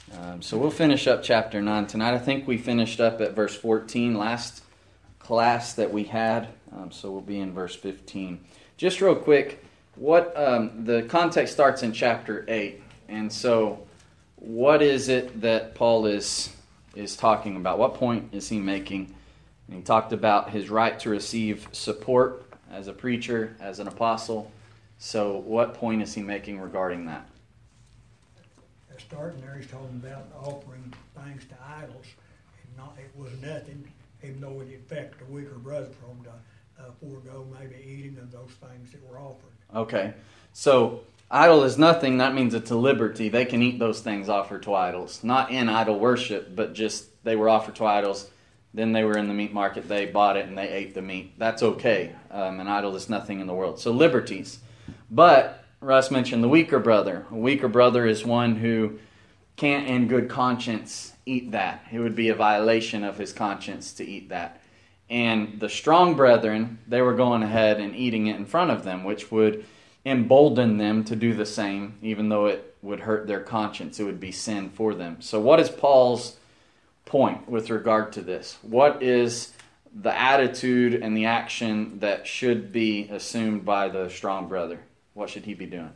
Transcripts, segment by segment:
So we'll finish up chapter 9 tonight. I think we finished up at verse 14 last class that we had. So we'll be in verse 15. Just real quick, what the context starts in chapter 8. And so what is it that Paul is talking about? What point is he making? And he talked about his right to receive support as a preacher, as an apostle. So what point is he making regarding that? Starting there, he's talking about offering things to idols. It was nothing, even though it affected a weaker brother for him to forego maybe eating of those things that were offered. Okay, so idol is nothing. That means it's a liberty. They can eat those things offered to idols. Not in idol worship, but just they were offered to idols. Then they were in the meat market. They bought it and they ate the meat. That's okay. An idol is nothing in the world. So liberties. But Russ mentioned the weaker brother. A weaker brother is one who can't in good conscience eat that. It would be a violation of his conscience to eat that. And the strong brethren, they were going ahead and eating it in front of them, which would embolden them to do the same, even though it would hurt their conscience. It would be sin for them. So what is Paul's point with regard to this? What is the attitude and the action that should be assumed by the strong brother? What should he be doing?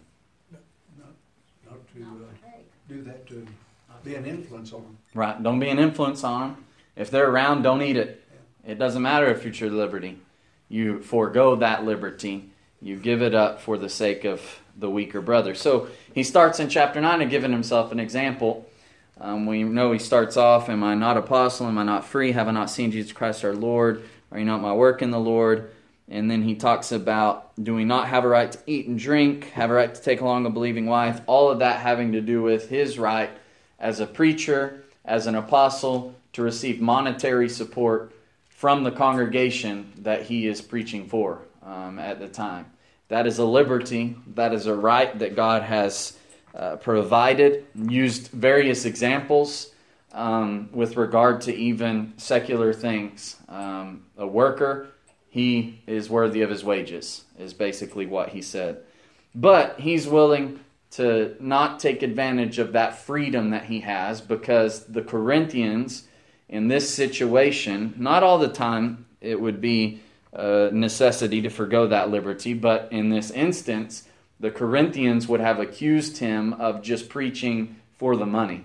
Not to do that, to be an influence on them. Right. Don't be an influence on them. If they're around, don't eat it. It doesn't matter if it's your liberty. You forego that liberty. You give it up for the sake of the weaker brother. So he starts in chapter 9 and giving himself an example. We know he starts off, am I not apostle? Am I not free? Have I not seen Jesus Christ our Lord? Are you not my work in the Lord? And then he talks about, do we not have a right to eat and drink? Have a right to take along a believing wife? All of that having to do with his right as a preacher, as an apostle, to receive monetary support from the congregation that he is preaching for at the time. That is a liberty. That is a right that God has provided. Used various examples with regard to even secular things. A worker, he is worthy of his wages, is basically what he said. But he's willing to not take advantage of that freedom that he has, because the Corinthians, in this situation, not all the time it would be a necessity to forgo that liberty, but in this instance, the Corinthians would have accused him of just preaching for the money.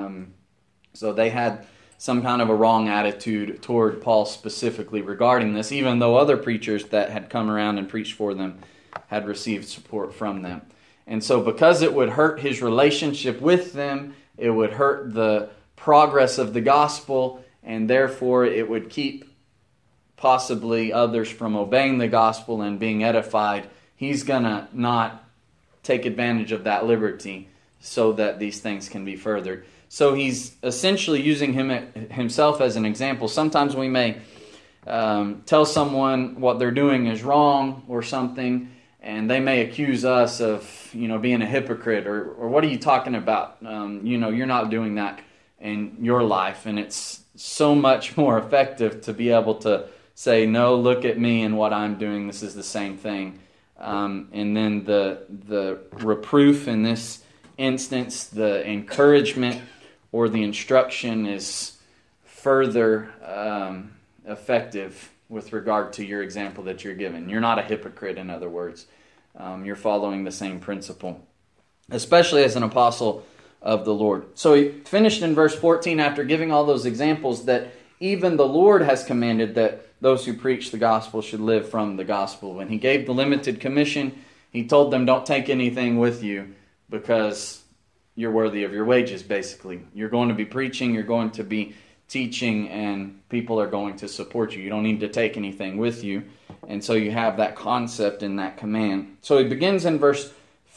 So they had some kind of a wrong attitude toward Paul specifically regarding this, even though other preachers that had come around and preached for them had received support from them. And so because it would hurt his relationship with them, it would hurt the progress of the gospel, and therefore it would keep possibly others from obeying the gospel and being edified, he's going to not take advantage of that liberty so that these things can be furthered. So he's essentially using himself as an example. Sometimes we may tell someone what they're doing is wrong or something, and they may accuse us of, being a hypocrite or what are you talking about? You're not doing that in your life, and it's so much more effective to be able to say, no, look at me and what I'm doing. This is the same thing. And then the reproof in this instance, the encouragement or the instruction is further effective with regard to your example that you're given. You're not a hypocrite, in other words. You're following the same principle, especially as an apostle of the Lord. So he finished in verse 14 after giving all those examples that even the Lord has commanded that those who preach the gospel should live from the gospel. When he gave the limited commission, he told them, don't take anything with you because you're worthy of your wages, basically. You're going to be preaching, you're going to be teaching, and people are going to support you. You don't need to take anything with you. And so you have that concept in that command. So he begins in verse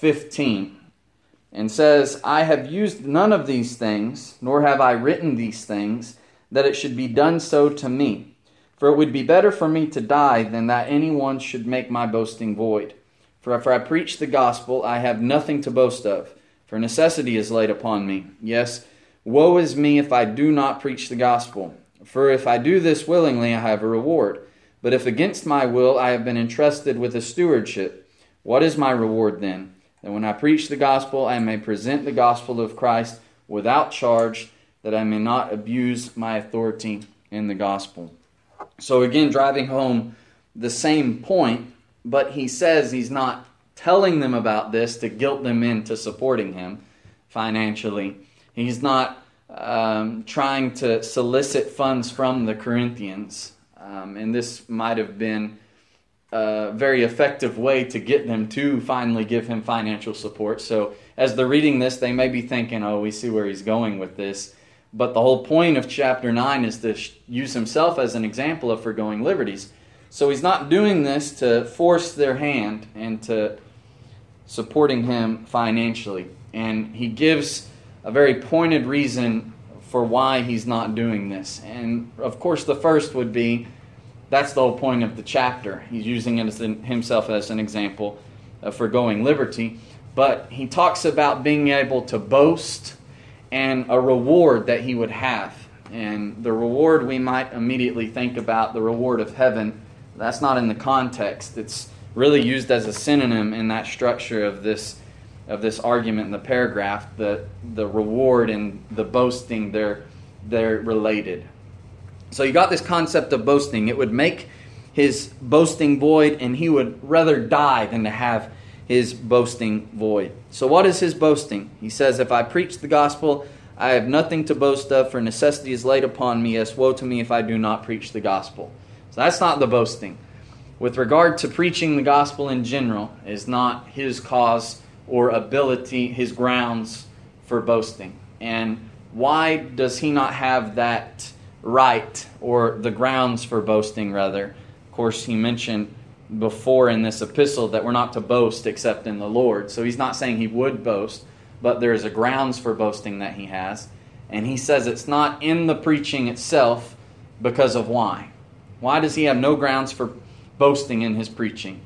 15 and says, I have used none of these things, nor have I written these things, that it should be done so to me. For it would be better for me to die than that anyone should make my boasting void. For if I preach the gospel, I have nothing to boast of, for necessity is laid upon me. Yes, woe is me if I do not preach the gospel. For if I do this willingly, I have a reward. But if against my will I have been entrusted with a stewardship, what is my reward then? That when I preach the gospel, I may present the gospel of Christ without charge, that I may not abuse my authority in the gospel. So again, driving home the same point, but he says he's not telling them about this to guilt them into supporting him financially. He's not trying to solicit funds from the Corinthians. And this might have been a very effective way to get them to finally give him financial support. So as they're reading this, they may be thinking, oh, we see where he's going with this. But the whole point of chapter 9 is to use himself as an example of foregoing liberties. So he's not doing this to force their hand and to supporting him financially. And he gives a very pointed reason for why he's not doing this. And of course the first would be, that's the whole point of the chapter. He's using it as himself as an example of foregoing liberty. But he talks about being able to boast and a reward that he would have. And the reward, we might immediately think about the reward of heaven. That's not in the context. It's really used as a synonym in that structure of this argument in the paragraph. The reward and the boasting, they're related. So you got this concept of boasting. It would make his boasting void, and he would rather die than to have his boasting void. So what is his boasting? He says, if I preach the gospel, I have nothing to boast of, for necessity is laid upon me. Yes, woe to me if I do not preach the gospel. So that's not the boasting. With regard to preaching the gospel in general, is not his cause or ability, his grounds for boasting. And why does he not have that right, or the grounds for boasting, rather? Of course, he mentioned before in this epistle that we're not to boast except in the Lord. So he's not saying he would boast, but there's a grounds for boasting that he has. And he says it's not in the preaching itself because of why. Why does he have no grounds for boasting in his preaching?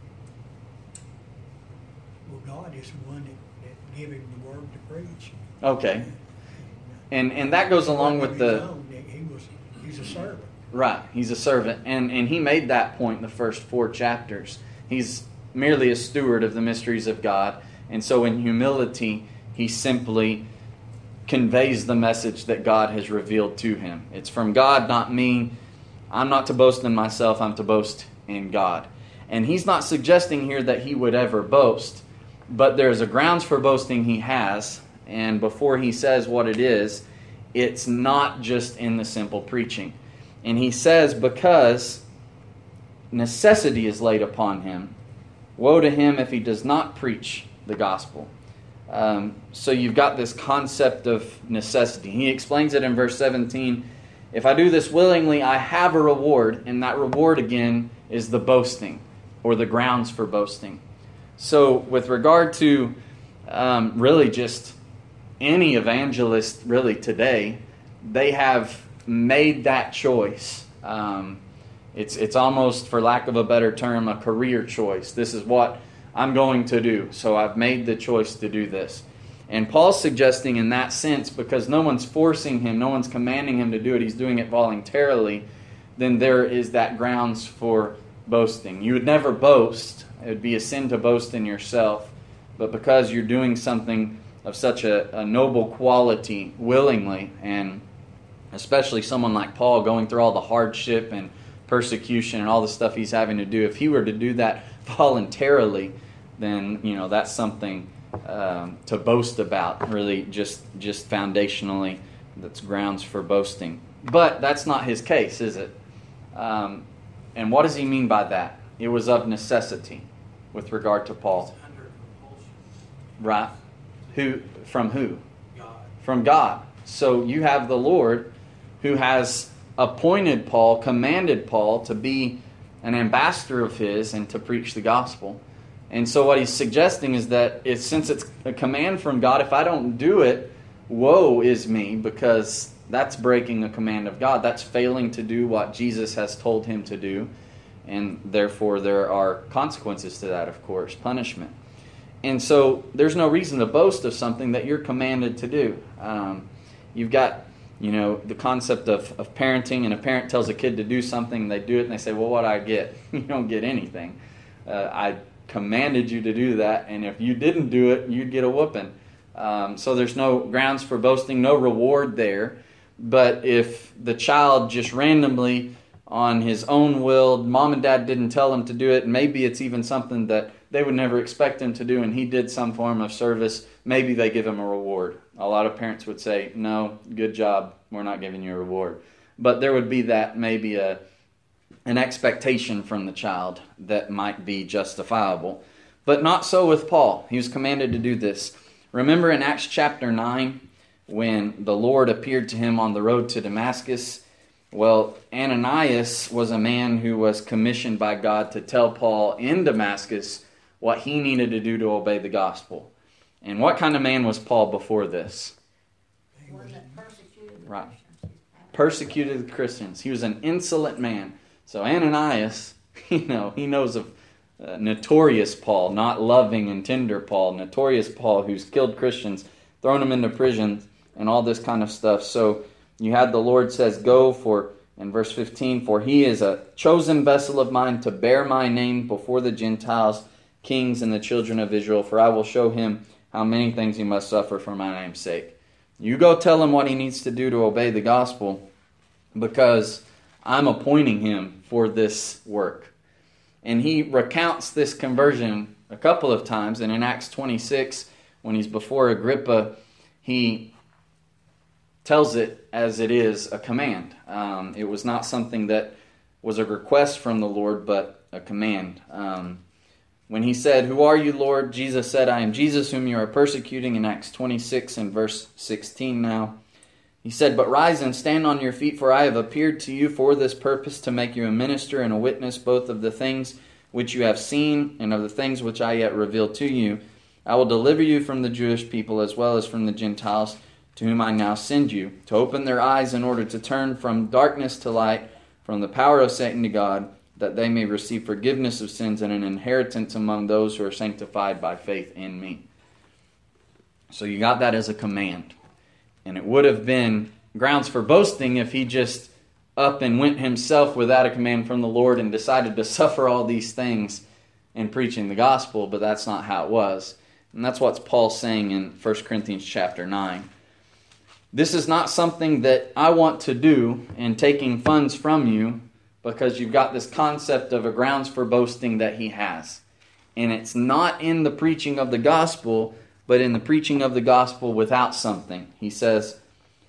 Well, God is the one that gave him the word to preach. Okay. And that goes along with the... He's a servant. Right, he's a servant. And he made that point in the first 4 chapters. He's merely a steward of the mysteries of God. And so in humility, he simply conveys the message that God has revealed to him. It's from God, not me. I'm not to boast in myself, I'm to boast in God. And he's not suggesting here that he would ever boast, but there's a grounds for boasting he has. And before he says what it is, it's not just in the simple preaching. And he says, because necessity is laid upon him, woe to him if he does not preach the gospel. So you've got this concept of necessity. He explains it in verse 17. If I do this willingly, I have a reward. And that reward, again, is the boasting, or the grounds for boasting. So with regard to really just any evangelist really today, they have made that choice. It's almost, for lack of a better term, a career choice. This is what I'm going to do, so I've made the choice to do this. And Paul's suggesting in that sense, because no one's forcing him, no one's commanding him to do it, he's doing it voluntarily, then there is that grounds for boasting. You would never boast. It would be a sin to boast in yourself. But because you're doing something of such a noble quality willingly, and especially someone like Paul going through all the hardship and persecution and all the stuff he's having to do, if he were to do that voluntarily, then that's something to boast about, really just foundationally. That's grounds for boasting. But that's not his case, is it? And what does he mean by that? It was of necessity with regard to Paul. It's under compulsion. Right. From who? God. From God. So you have the Lord who has appointed Paul, commanded Paul to be an ambassador of his and to preach the gospel. And so what he's suggesting is that since it's a command from God, if I don't do it, woe is me, because that's breaking a command of God. That's failing to do what Jesus has told him to do. And therefore there are consequences to that, of course, punishment. And so there's no reason to boast of something that you're commanded to do. You've got, the concept of parenting, and a parent tells a kid to do something, they do it, and they say, well, what do I get? You don't get anything. I commanded you to do that, and if you didn't do it, you'd get a whooping. So there's no grounds for boasting, no reward there. But if the child just randomly, on his own will, mom and dad didn't tell him to do it, maybe it's even something that they would never expect him to do, and he did some form of service, maybe they give him a reward. A lot of parents would say, no, good job, we're not giving you a reward. But there would be that maybe an expectation from the child that might be justifiable. But not so with Paul. He was commanded to do this. Remember in Acts chapter 9, when the Lord appeared to him on the road to Damascus? Well, Ananias was a man who was commissioned by God to tell Paul in Damascus what he needed to do to obey the gospel. And what kind of man was Paul before this? One that persecuted the Right. Christians. Persecuted the Christians. He was an insolent man. So Ananias, he knows of notorious Paul, not loving and tender Paul, notorious Paul who's killed Christians, thrown them into prison, and all this kind of stuff. So you had the Lord says, go for, in verse 15, for he is a chosen vessel of mine to bear my name before the Gentiles, kings, and the children of Israel, for I will show him how many things he must suffer for my name's sake. You go tell him what he needs to do to obey the gospel, because I'm appointing him for this work. And he recounts this conversion a couple of times, and in Acts 26, when he's before Agrippa, he tells it as it is a command. It was not something that was a request from the Lord, but a command. When he said, who are you, Lord? Jesus said, I am Jesus whom you are persecuting, in Acts 26 and verse 16 now. He said, but rise and stand on your feet, for I have appeared to you for this purpose, to make you a minister and a witness both of the things which you have seen and of the things which I yet reveal to you. I will deliver you from the Jewish people as well as from the Gentiles, to whom I now send you, to open their eyes in order to turn from darkness to light, from the power of Satan to God, that they may receive forgiveness of sins and an inheritance among those who are sanctified by faith in me. So you got that as a command. And it would have been grounds for boasting if he just up and went himself without a command from the Lord and decided to suffer all these things in preaching the gospel, but that's not how it was. And that's what Paul's saying in 1 Corinthians chapter 9. This is not something that I want to do in taking funds from you, because you've got this concept of a grounds for boasting that he has. And it's not in the preaching of the gospel, but in the preaching of the gospel without something. He says,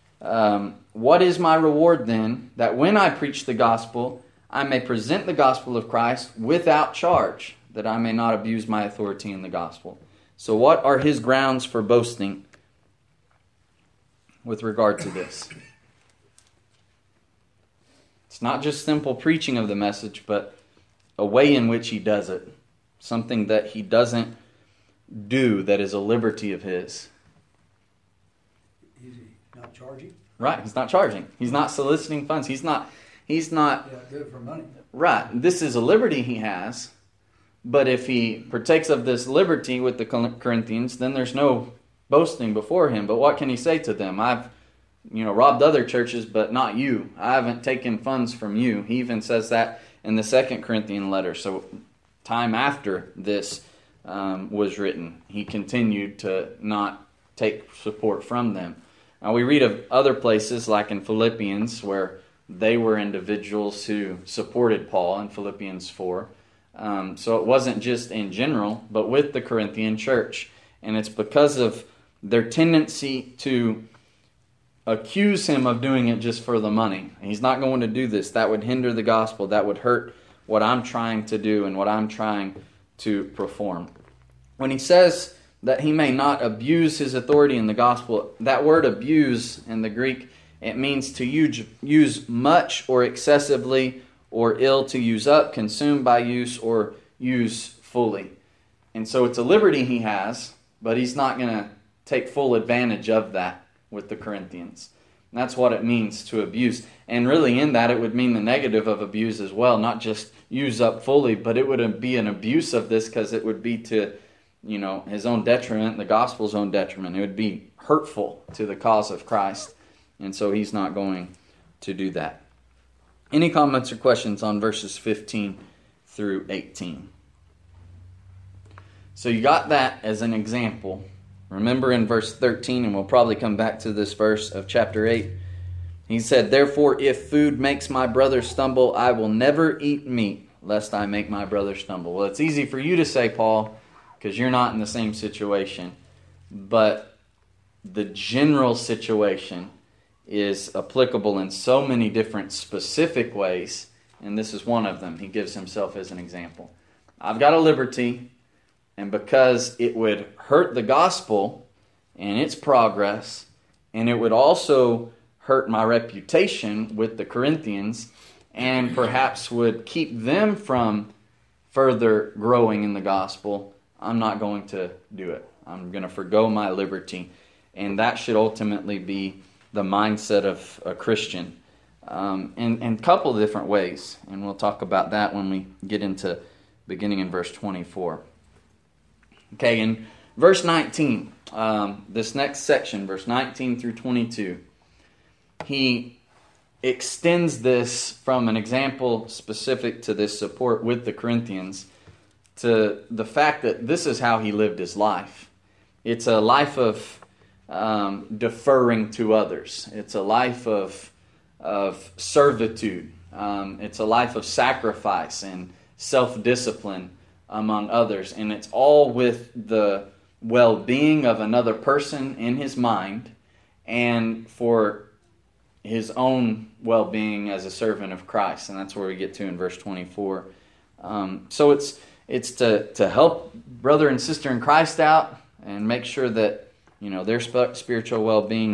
what is my reward then, that when I preach the gospel, I may present the gospel of Christ without charge, that I may not abuse my authority in the gospel. So what are his grounds for boasting with regard to this? It's not just simple preaching of the message, but a way in which he does it. Something that he doesn't do that is a liberty of his. Is he not charging? Right, he's not charging. He's not soliciting funds. He's not Yeah, do it for money. right. This is a liberty he has. But if he partakes of this liberty with the Corinthians, then there's no boasting before him. But what can he say to them? I've robbed other churches, but not you. I haven't taken funds from you. He even says that in the 2 Corinthian letter. So time after this was written, he continued to not take support from them. Now we read of other places like in Philippians where they were individuals who supported Paul in Philippians 4. So it wasn't just in general, but with the Corinthian church. And it's because of their tendency to accuse him of doing it just for the money. He's not going to do this. That would hinder the gospel. That would hurt what I'm trying to do and what I'm trying to perform. When he says that he may not abuse his authority in the gospel, that word abuse in the Greek, it means to use much or excessively, or ill, to use up, consume by use, or use fully. And so it's a liberty he has, but he's not going to take full advantage of that with the Corinthians. And that's what it means to abuse. And really in that it would mean the negative of abuse as well, not just use up fully, but it would be an abuse of this because it would be to his own detriment, the gospel's own detriment. It would be hurtful to the cause of Christ. And so he's not going to do that. Any comments or questions on verses 15 through 18? So you got that as an example Remember in verse 13, and we'll probably come back to this verse of chapter 8, he said, "Therefore, if food makes my brother stumble, I will never eat meat, lest I make my brother stumble." Well, it's easy for you to say, Paul, because you're not in the same situation. But the general situation is applicable in so many different specific ways, and this is one of them. He gives himself as an example. I've got a liberty, and because it would hurt the gospel and its progress, and it would also hurt my reputation with the Corinthians, and perhaps would keep them from further growing in the gospel, I'm not going to do it. I'm going to forgo my liberty. And that should ultimately be the mindset of a Christian. In a couple of different ways. And we'll talk about that when we get into beginning in verse 24. Okay, in verse 19, this next section, verse 19 through 22, he extends this from an example specific to this support with the Corinthians to the fact that this is how he lived his life. It's a life of deferring to others. It's a life of servitude. It's a life of sacrifice and self-discipline among others. And it's all with the well-being of another person in his mind and for his own well-being as a servant of Christ. And that's where we get to in verse 24. So it's to help brother and sister in Christ out and make sure that their spiritual well-being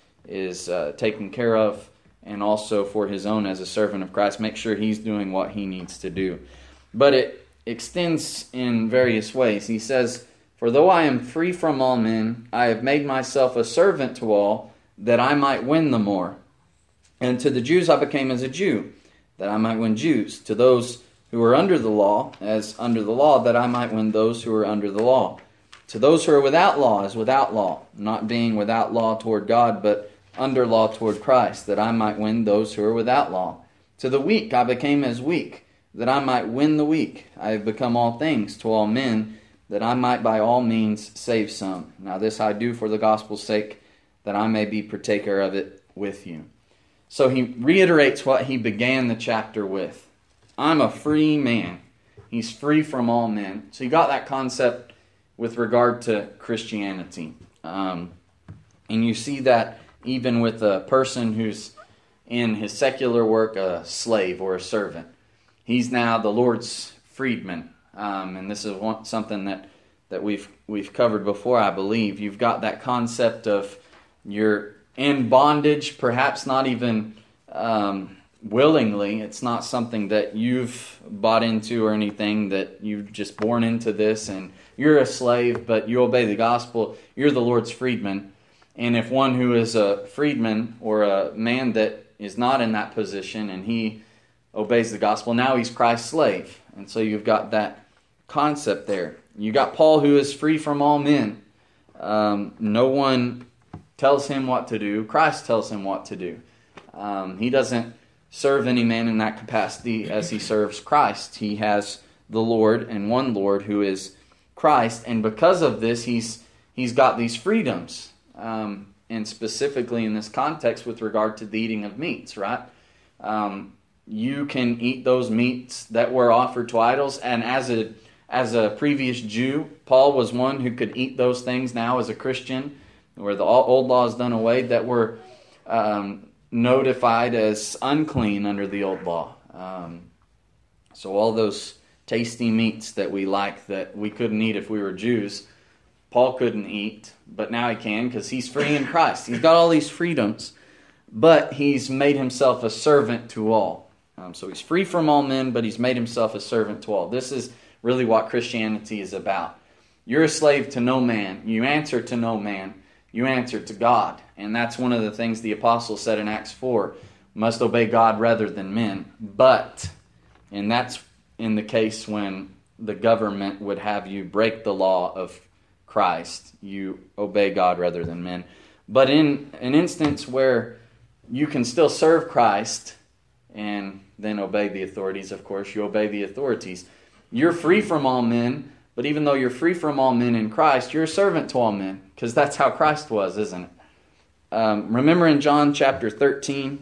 is taken care of, and also for his own as a servant of Christ, make sure he's doing what he needs to do. But it extends in various ways. He says, "For though I am free from all men, I have made myself a servant to all, that I might win the more. And to the Jews I became as a Jew, that I might win Jews. To those who are under the law, as under the law, that I might win those who are under the law. To those who are without law, as without law, not being without law toward God, but under law toward Christ, that I might win those who are without law. To the weak I became as weak, that I might win the weak. I have become all things to all men, that I might by all means save some. Now this I do for the gospel's sake, that I may be partaker of it with you." So he reiterates what he began the chapter with. I'm a free man. He's free from all men. So you got that concept with regard to Christianity. And you see that even with a person who's in his secular work a slave or a servant. He's now the Lord's freedman. And this is something that we've covered before, I believe. You've got that concept of you're in bondage, perhaps not even willingly. It's not something that you've bought into or anything, that you've just born into this and you're a slave, but you obey the gospel. You're the Lord's freedman. And if one who is a freedman or a man that is not in that position and he obeys the gospel, now he's Christ's slave. And so you've got that concept there. You got Paul, who is free from all men. No one tells him what to do. Christ tells him what to do. He doesn't serve any man in that capacity as he serves Christ. He has the Lord and one Lord who is Christ, and because of this, he's got these freedoms, and specifically in this context with regard to the eating of meats, right? You can eat those meats that were offered to idols, and as a previous Jew, Paul was one who could eat those things now as a Christian, where the old law is done away, that were notified as unclean under the old law. So all those tasty meats that we like that we couldn't eat if we were Jews, Paul couldn't eat, but now he can because he's free in Christ. He's got all these freedoms, but he's made himself a servant to all. So he's free from all men, but he's made himself a servant to all. This is really what Christianity is about. You're a slave to no man. You answer to no man. You answer to God. And that's one of the things the apostle said in Acts 4. Must obey God rather than men. But, and that's in the case when the government would have you break the law of Christ. You obey God rather than men. But in an instance where you can still serve Christ and then obey the authorities, of course, you obey the authorities. You're free from all men, But even though you're free from all men in Christ, you're a servant to all men, because that's how Christ was, isn't it? Remember in John chapter 13,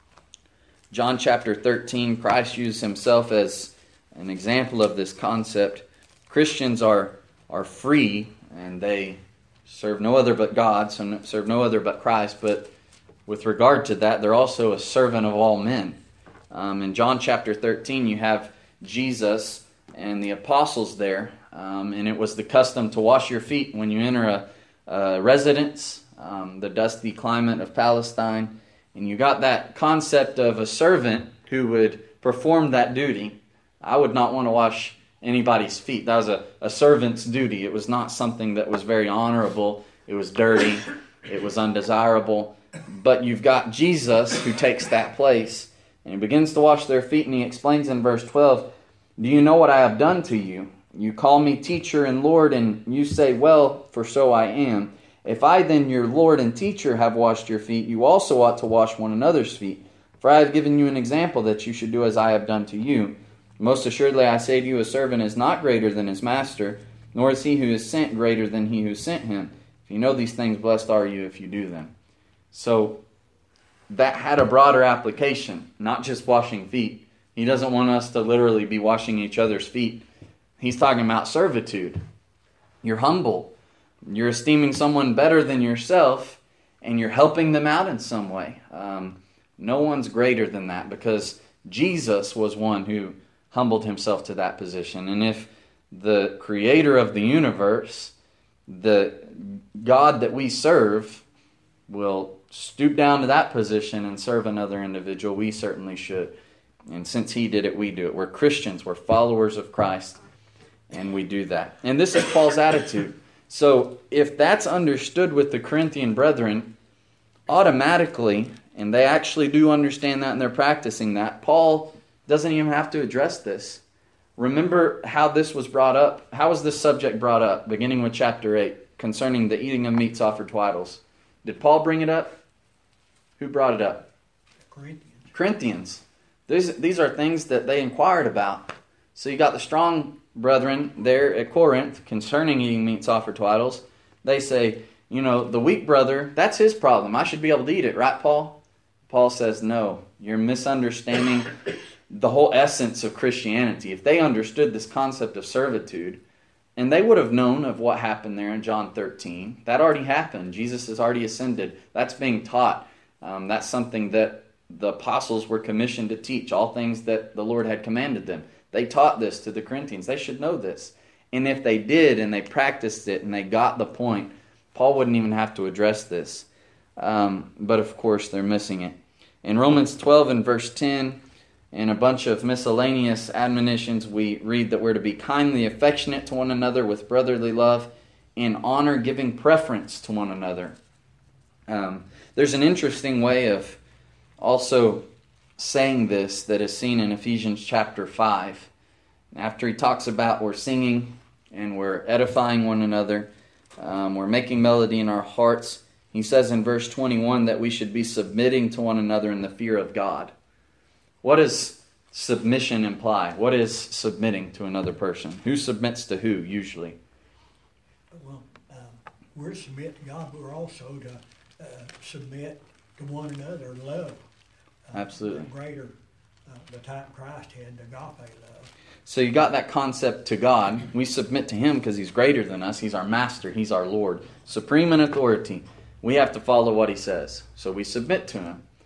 Christ used himself as an example of this concept. Christians are free, and they serve no other but God, so serve no other but Christ. But with regard to that, they're also a servant of all men. In John chapter 13, you have Jesus and the apostles there, and it was the custom to wash your feet when you enter a residence, the dusty climate of Palestine. And you got that concept of a servant who would perform that duty. I would not want to wash anybody's feet. That was a servant's duty. It was not something that was very honorable. It was dirty. It was undesirable. But you've got Jesus who takes that place, and he begins to wash their feet, and he explains in verse 12, "Do you know what I have done to you? You call me teacher and Lord, and you say, well, for so I am. If I then, your Lord and teacher, have washed your feet, you also ought to wash one another's feet. For I have given you an example that you should do as I have done to you. Most assuredly I say to you, a servant is not greater than his master, nor is he who is sent greater than he who sent him. If you know these things, blessed are you if you do them." So that had a broader application, not just washing feet. He doesn't want us to literally be washing each other's feet. He's talking about servitude. You're humble. You're esteeming someone better than yourself, and you're helping them out in some way. No one's greater than that, because Jesus was one who humbled himself to that position. And if the creator of the universe, the God that we serve, will stoop down to that position and serve another individual, we certainly should. And since he did it, we do it. We're Christians. We're followers of Christ, and we do that. And this is Paul's attitude. So if that's understood with the Corinthian brethren, automatically, and they actually do understand that and they're practicing that, Paul doesn't even have to address this. Remember how this was brought up. How was this subject brought up, beginning with chapter 8, concerning the eating of meats offered to idols? Did Paul bring it up? Who brought it up? Corinthians. These are things that they inquired about. So you got the strong brethren there at Corinth concerning eating meats offered to idols. They say, the weak brother, that's his problem. I should be able to eat it, right, Paul? Paul says, no, you're misunderstanding the whole essence of Christianity. If they understood this concept of servitude, and they would have known of what happened there in John 13. That already happened. Jesus has already ascended. That's being taught. That's something that the apostles were commissioned to teach, all things that the Lord had commanded them. They taught this to the Corinthians. They should know this. And if they did and they practiced it and they got the point, Paul wouldn't even have to address this. But of course, they're missing it. In Romans 12 and verse 10, in a bunch of miscellaneous admonitions, we read that we're to be kindly affectionate to one another with brotherly love, in honor giving preference to one another. There's an interesting way of also saying this that is seen in Ephesians chapter 5. After he talks about we're singing and we're edifying one another, we're making melody in our hearts, he says in verse 21 that we should be submitting to one another in the fear of God. What does submission imply? What is submitting to another person? Who submits to who, usually? Well, we're to submit to God, but we're also to submit to one another in love. Absolutely. Greater, the type Christ had, the agape love. So you got that concept to God. We submit to Him because He's greater than us. He's our master. He's our Lord. Supreme in authority. We have to follow what He says. So we submit to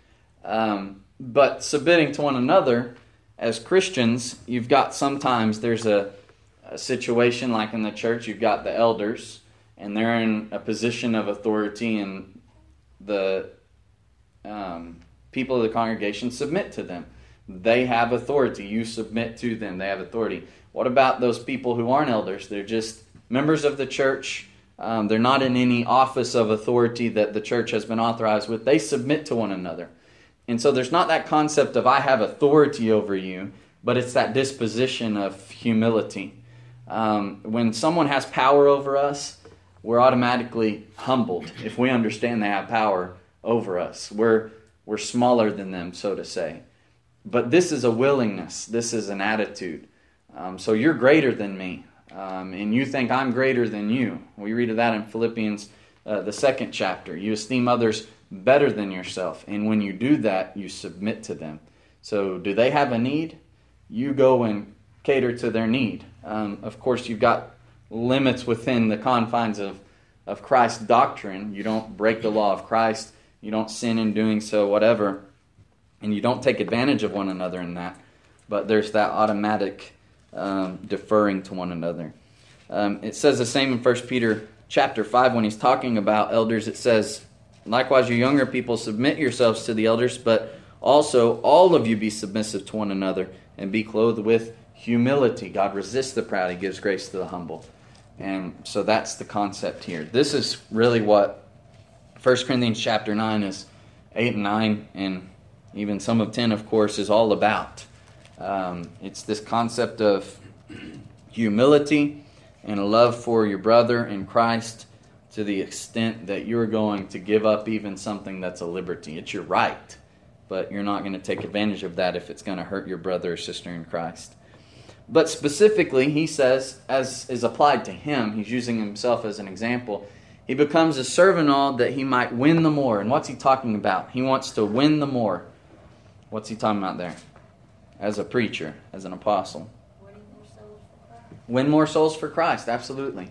Him. But submitting to one another, as Christians, you've got sometimes there's a situation like in the church, you've got the elders, and they're in a position of authority, and the people of the congregation submit to them. They have authority. You submit to them. They have authority. What about those people who aren't elders? They're just members of the church. They're not in any office of authority that the church has been authorized with. They submit to one another. And so there's not that concept of I have authority over you, but it's that disposition of humility. When someone has power over us, we're automatically humbled if we understand they have power over us. We're smaller than them, so to say. But this is a willingness. This is an attitude. So you're greater than me. and you think I'm greater than you. We read of that in Philippians, the 2nd chapter. You esteem others better than yourself, and when you do that, you submit to them. So do they have a need? You go and cater to their need. Of course, you've got limits within the confines of Christ's doctrine. You don't break the law of Christ. You don't sin in doing so, whatever. And you don't take advantage of one another in that. But there's that automatic deferring to one another. It says the same in 1 Peter chapter 5 when he's talking about elders. It says, likewise, you younger people, submit yourselves to the elders, but also all of you be submissive to one another and be clothed with humility. God resists the proud. He gives grace to the humble. And so that's the concept here. This is really what 1 Corinthians chapter 9 is 8 and 9, and even some of 10, of course, is all about. It's this concept of humility and a love for your brother in Christ to the extent that you're going to give up even something that's a liberty. It's your right, but you're not going to take advantage of that if it's going to hurt your brother or sister in Christ. But specifically, he says, as is applied to him, he's using himself as an example, he becomes a servant all that he might win the more. And what's he talking about? He wants to win the more. What's he talking about there? As a preacher, as an apostle. Winning more souls for Christ. Win more souls for Christ, absolutely.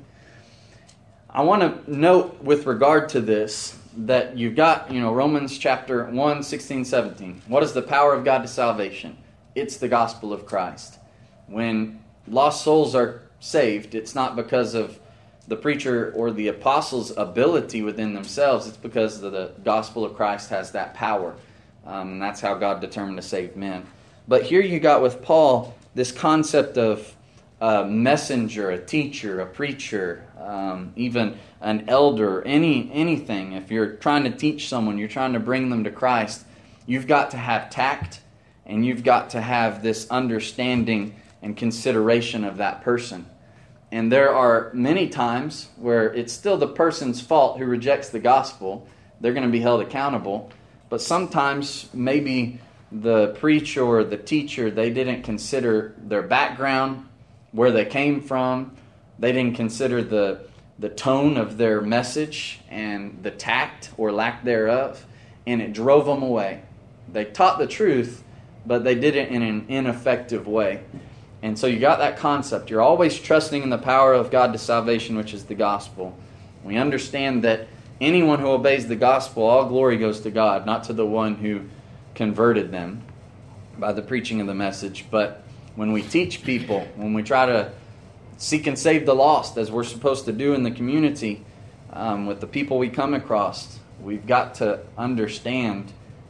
I want to note with regard to this that you've got, Romans chapter 1, 16, 17. What is the power of God to salvation? It's the gospel of Christ. When lost souls are saved, it's not because of the preacher or the apostle's ability within themselves. It's because the gospel of Christ has that power. And that's how God determined to save men. But here you got with Paul this concept of a messenger, a teacher, a preacher, even an elder, anything. If you're trying to teach someone, you're trying to bring them to Christ, you've got to have tact and you've got to have this understanding and consideration of that person. And there are many times where it's still the person's fault who rejects the gospel. They're going to be held accountable. But sometimes maybe the preacher or the teacher, they didn't consider their background, where they came from. They didn't consider the tone of their message and the tact or lack thereof. And it drove them away. They taught the truth, but they did it in an ineffective way. And so you got that concept. You're always trusting in the power of God to salvation, which is the gospel. We understand that anyone who obeys the gospel, all glory goes to God, not to the one who converted them by the preaching of the message. But when we teach people, when we try to seek and save the lost, as we're supposed to do in the community, with the people we come across, we've got to understand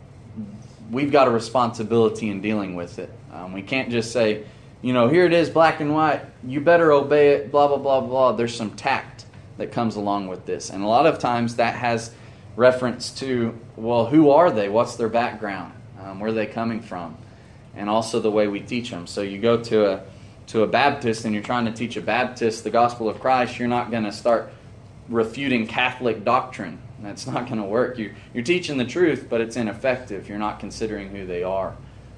we've got a responsibility in dealing with it. We can't just say, here it is, black and white, you better obey it, blah, blah, blah, blah. There's some tact that comes along with this. And a lot of times that has reference to, well, who are they? What's their background? Where are they coming from? And also the way we teach them. So you go to a Baptist and you're trying to teach a Baptist the gospel of Christ, you're not going to start refuting Catholic doctrine. That's not going to work. You're teaching the truth, but it's ineffective. You're not considering who they are.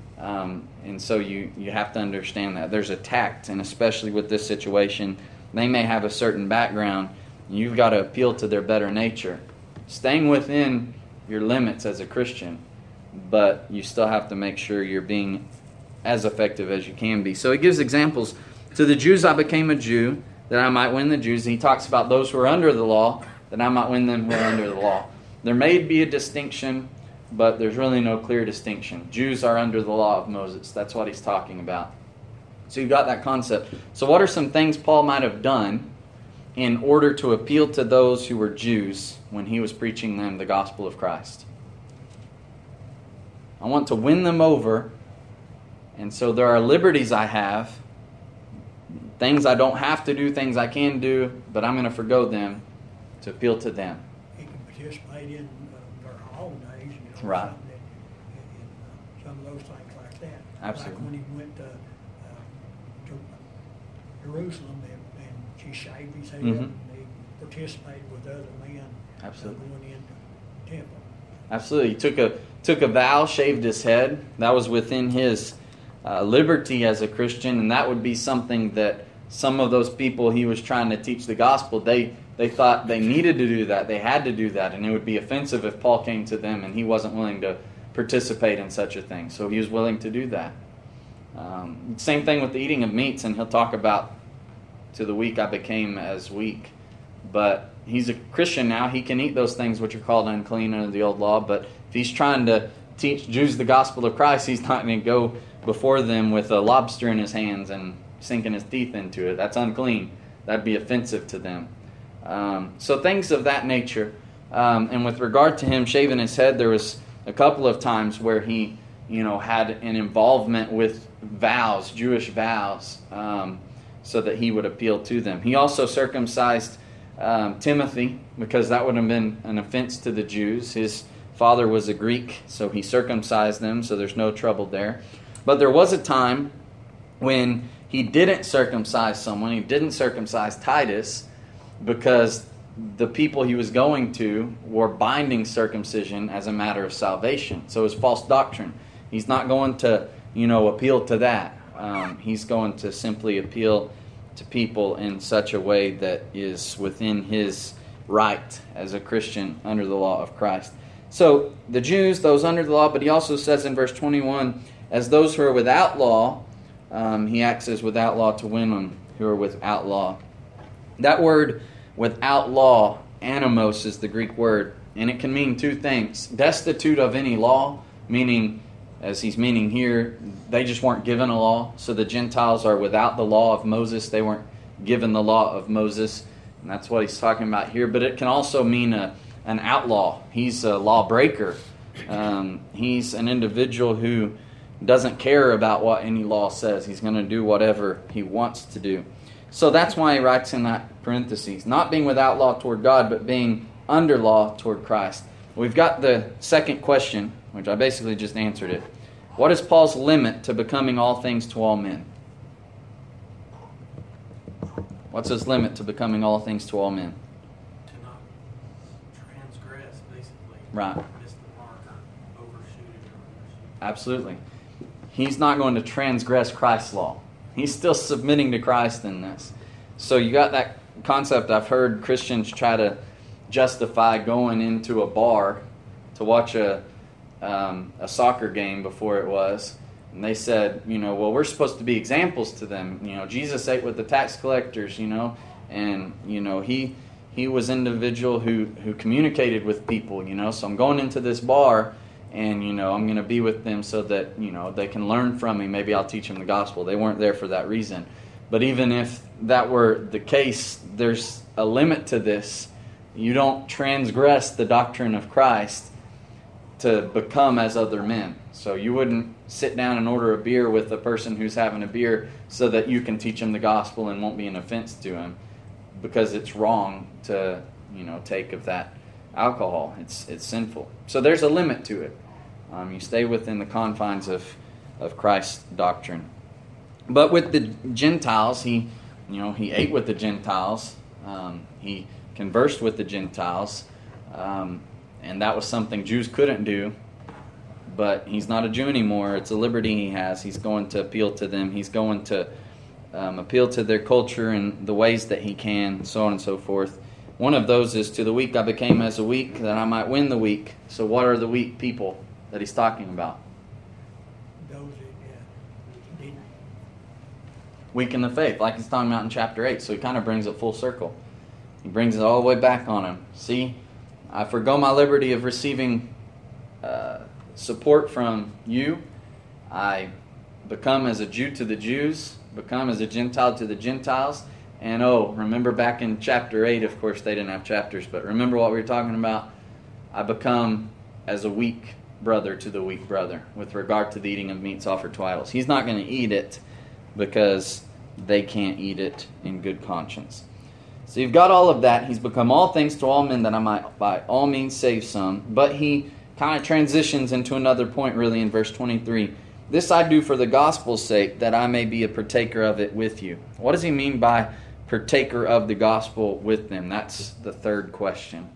And so you have to understand that. There's a tact, and especially with this situation, they may have a certain background. You've got to appeal to their better nature. Staying within your limits as a Christian, but you still have to make sure you're being as effective as you can be. So he gives examples. To the Jews I became a Jew, that I might win the Jews. And he talks about those who are under the law, that I might win them who are under the law. There may be a distinction, but there's really no clear distinction. Jews are under the law of Moses. That's what he's talking about. So you've got that concept. So what are some things Paul might have done in order to appeal to those who were Jews when he was preaching them the gospel of Christ? I want to win them over, and so there are liberties I have, things I don't have to do, things I can do, but I'm going to forgo them to appeal to them. He can participate in their holidays, Right. Some of those things like that. Absolutely. Like when he went to Jerusalem and she shaved his head, Mhm. and he participated with other men Absolutely. going into the temple. Absolutely. He took a vow, shaved his head. That was within his liberty as a Christian, and that would be something that some of those people he was trying to teach the gospel, they thought they needed to do that, they had to do that, and it would be offensive if Paul came to them and he wasn't willing to participate in such a thing. So he was willing to do that. Same thing with the eating of meats, and he'll talk about, to the weak I became as weak. But he's a Christian now. He can eat those things which are called unclean under the old law. But if he's trying to teach Jews the gospel of Christ, he's not going to go before them with a lobster in his hands and sinking his teeth into it. That's unclean. That'd be offensive to them. So things of that nature. And with regard to him shaving his head, there was a couple of times where he, had an involvement with vows, Jewish vows, so that he would appeal to them. He also circumcised Timothy, because that would have been an offense to the Jews. His father was a Greek, so he circumcised them, so there's no trouble there. But there was a time when he didn't circumcise someone. He didn't circumcise Titus, because the people he was going to were binding circumcision as a matter of salvation. So it was false doctrine. He's not going to, appeal to that. He's going to simply appeal to people in such a way that is within his right as a Christian under the law of Christ. So the Jews, those under the law, but he also says in verse 21, as those who are without law, he acts as without law to win them who are without law. That word without law, animos, is the Greek word, and it can mean two things. Destitute of any law, meaning, as he's meaning here, they just weren't given a law. So the Gentiles are without the law of Moses. They weren't given the law of Moses. And that's what he's talking about here. But it can also mean an outlaw. He's a lawbreaker. He's an individual who doesn't care about what any law says. He's going to do whatever he wants to do. So that's why he writes in that parentheses, not being without law toward God, but being under law toward Christ. We've got the second question, which I basically just answered it. What is Paul's limit to becoming all things to all men? What's his limit to becoming all things to all men? To not transgress, basically. Right. Miss the mark or overshoot it or undershoot. Absolutely. He's not going to transgress Christ's law. He's still submitting to Christ in this. So you got that concept. I've heard Christians try to justify going into a bar to watch a soccer game before it was. And they said, well, we're supposed to be examples to them. Jesus ate with the tax collectors, and, he was an individual who communicated with people, So I'm going into this bar, and, I'm going to be with them so that, they can learn from me. Maybe I'll teach them the gospel. They weren't there for that reason. But even if that were the case, there's a limit to this. You don't transgress the doctrine of Christ to become as other men. So you wouldn't sit down and order a beer with a person who's having a beer so that you can teach him the gospel and won't be an offense to him, because it's wrong to, take of that alcohol. It's sinful. So there's a limit to it. You stay within the confines of Christ's doctrine. But with the Gentiles, he ate with the Gentiles. He conversed with the Gentiles. And that was something Jews couldn't do. But he's not a Jew anymore. It's a liberty he has. He's going to appeal to them. He's going to appeal to their culture in the ways that he can, so on and so forth. One of those is, to the weak I became as a weak, that I might win the weak. So what are the weak people that he's talking about? Those that didn't. Weak in the faith, like he's talking about in chapter 8. So he kind of brings it full circle. He brings it all the way back on him. See, I forgo my liberty of receiving support from you. I become as a Jew to the Jews, become as a Gentile to the Gentiles. And remember back in chapter 8, of course they didn't have chapters, but remember what we were talking about? I become as a weak brother to the weak brother with regard to the eating of meats offered to idols. He's not going to eat it because they can't eat it in good conscience. So you've got all of that. He's become all things to all men that I might by all means save some. But he kind of transitions into another point really in verse 23. This I do for the gospel's sake, that I may be a partaker of it with you. What does he mean by partaker of the gospel with them? That's the third question.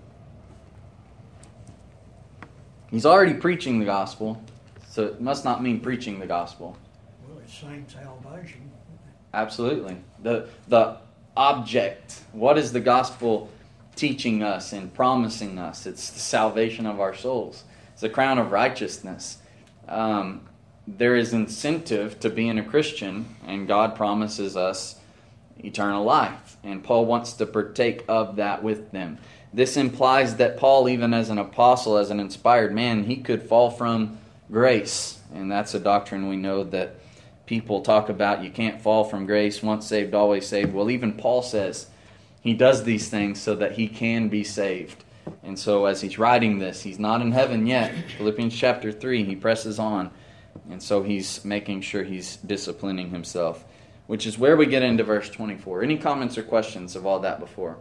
He's already preaching the gospel, so it must not mean preaching the gospel. Well, it's same salvation. Absolutely. The object. What is the gospel teaching us and promising us? It's the salvation of our souls. It's the crown of righteousness. There is incentive to being a Christian, and God promises us eternal life. And Paul wants to partake of that with them. This implies that Paul, even as an apostle, as an inspired man, he could fall from grace. And that's a doctrine we know that people talk about. You can't fall from grace. Once saved, always saved. Well, even Paul says he does these things so that he can be saved. And so as he's writing this, he's not in heaven yet. Philippians chapter 3, he presses on. And so he's making sure he's disciplining himself, which is where we get into verse 24. Any comments or questions of all that before?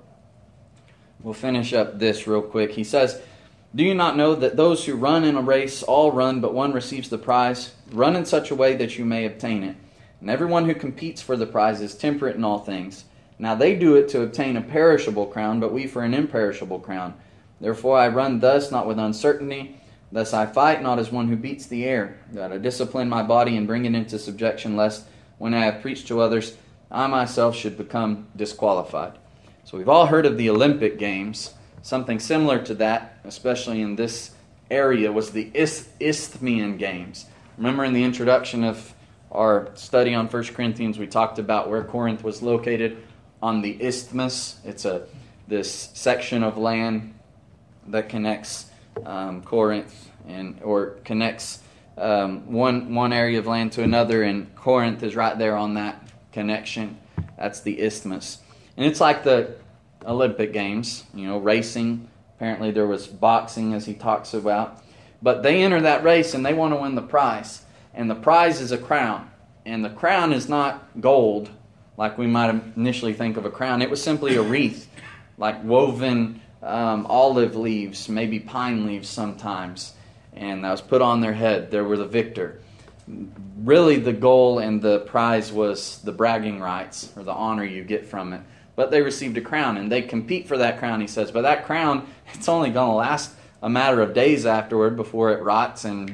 We'll finish up this real quick. He says, "Do you not know that those who run in a race all run, but one receives the prize? Run in such a way that you may obtain it. And everyone who competes for the prize is temperate in all things. Now they do it to obtain a perishable crown, but we for an imperishable crown. Therefore I run thus, not with uncertainty. Thus I fight, not as one who beats the air, that I discipline my body and bring it into subjection, lest when I have preached to others, I myself should become disqualified." So we've all heard of the Olympic Games. Something similar to that, especially in this area, was the Isthmian Games. Remember in the introduction of our study on 1 Corinthians, we talked about where Corinth was located on the isthmus. It's this section of land that connects Corinth or connects one area of land to another, and Corinth is right there on that connection. That's the isthmus. And it's like the Olympic Games, racing. Apparently there was boxing, as he talks about. But they enter that race and they want to win the prize. And the prize is a crown. And the crown is not gold, like we might initially think of a crown. It was simply a wreath, like woven olive leaves, maybe pine leaves sometimes. And that was put on their head. They were the victor. Really the goal and the prize was the bragging rights, or the honor you get from it. But they received a crown, and they compete for that crown, he says. But that crown, it's only going to last a matter of days afterward before it rots and,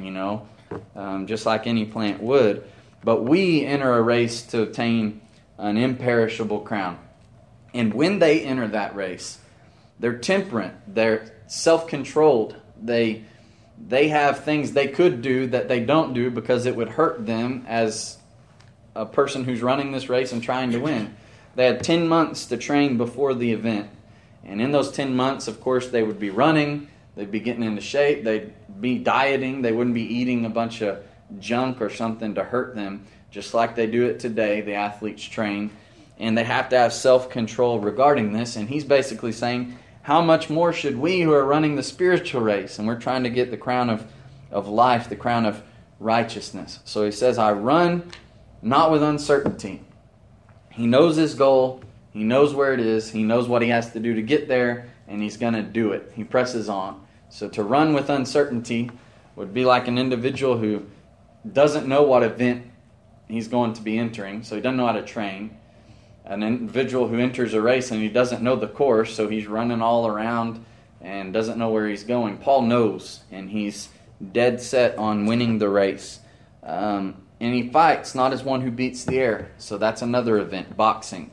just like any plant would. But we enter a race to obtain an imperishable crown. And when they enter that race, they're temperate, they're self-controlled, they have things they could do that they don't do because it would hurt them as a person who's running this race and trying to win. They had 10 months to train before the event. And in those 10 months, of course, they would be running, they'd be getting into shape, they'd be dieting, they wouldn't be eating a bunch of junk or something to hurt them, just like they do it today. The athletes train, and they have to have self-control regarding this. And he's basically saying, how much more should we who are running the spiritual race, and we're trying to get the crown of life, the crown of righteousness. So he says, I run not with uncertainty. He knows his goal, he knows where it is, he knows what he has to do to get there, and he's going to do it. He presses on. So to run with uncertainty would be like an individual who doesn't know what event he's going to be entering, so he doesn't know how to train. An individual who enters a race and he doesn't know the course, so he's running all around and doesn't know where he's going. Paul knows, and he's dead set on winning the race. And he fights not as one who beats the air. So that's another event, boxing.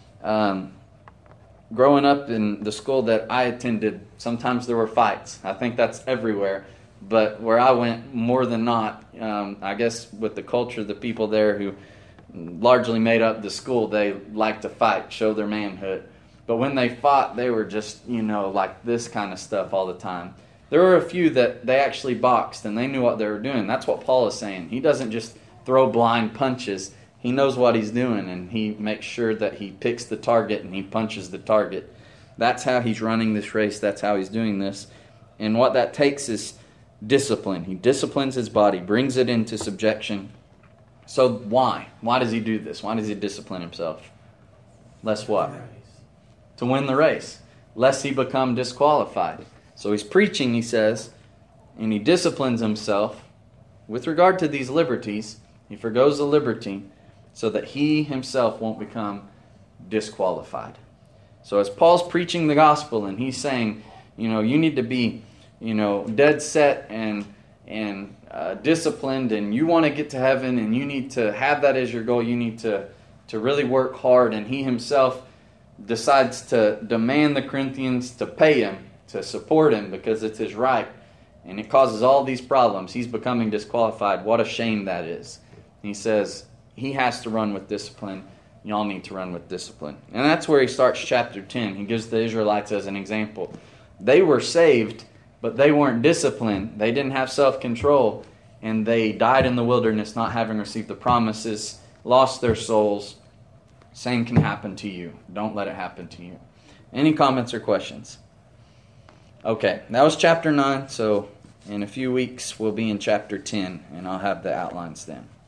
Growing up in the school that I attended, sometimes there were fights. I think that's everywhere. But where I went, more than not, I guess with the culture, the people there who largely made up the school, they liked to fight, show their manhood. But when they fought, they were just, like this kind of stuff all the time. There were a few that they actually boxed, and they knew what they were doing. That's what Paul is saying. He doesn't just throw blind punches. He knows what he's doing, and he makes sure that he picks the target and he punches the target. That's how he's running this race. That's how he's doing this. And what that takes is discipline. He disciplines his body, brings it into subjection. So why? Why does he do this? Why does he discipline himself? Lest what? To win the race. Lest he become disqualified. So he's preaching, he says, and he disciplines himself with regard to these liberties. He forgoes the liberty so that he himself won't become disqualified. So as Paul's preaching the gospel and he's saying, you need to be, dead set and disciplined, and you want to get to heaven, and you need to have that as your goal. You need to to really work hard, and he himself decides to demand the Corinthians to pay him, to support him, because it's his right, and it causes all these problems. He's becoming disqualified. What a shame that is. He says he has to run with discipline. Y'all need to run with discipline. And that's where he starts chapter 10. He gives the Israelites as an example. They were saved, but they weren't disciplined. They didn't have self-control, and they died in the wilderness not having received the promises, lost their souls. Same can happen to you. Don't let it happen to you. Any comments or questions? Okay, that was chapter 9, so in a few weeks we'll be in chapter 10, and I'll have the outlines then.